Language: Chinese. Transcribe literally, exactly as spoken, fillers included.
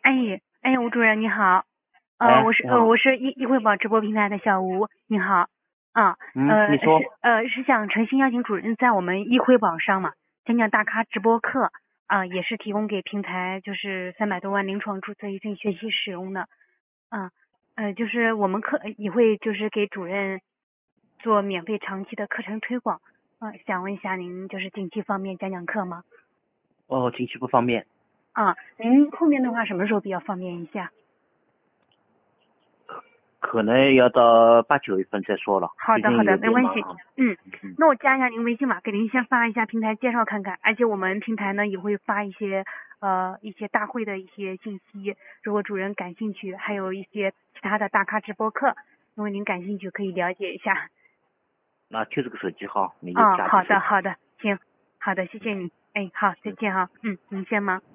哎哎，吴主任你好，呃， 哎， 我是呃你好。 我是易易汇宝直播平台的小吴，你好，啊， 嗯， 呃你说。 是呃是想诚心邀请主任在我们易汇宝上嘛讲讲大咖直播课，啊、也是提供给平台就是三百多万临床注册医生学习使用的，啊，呃就是我们课也会就是给主任做免费长期的课程推广，啊、想问一下您就是近期方便讲讲课吗？ 哦，近期不方便。 啊，您后面的话什么时候比较方便一下？ 可能要到八九月份再说了， 好的，好的， 最近有没关系。 点忙啊。 嗯， 嗯。 那我加一下您微信吧，给您先发一下平台介绍看看。而且我们平台呢也会发一些呃一些大会的一些信息，如果主任感兴趣，还有一些其他的大咖直播课，如果您感兴趣可以了解一下。 那就这个手机号，你就啊， 加这好的， 个手机号。 好的，行，好的，谢谢你。哎，好，再嗯。 见哈。嗯，您先忙。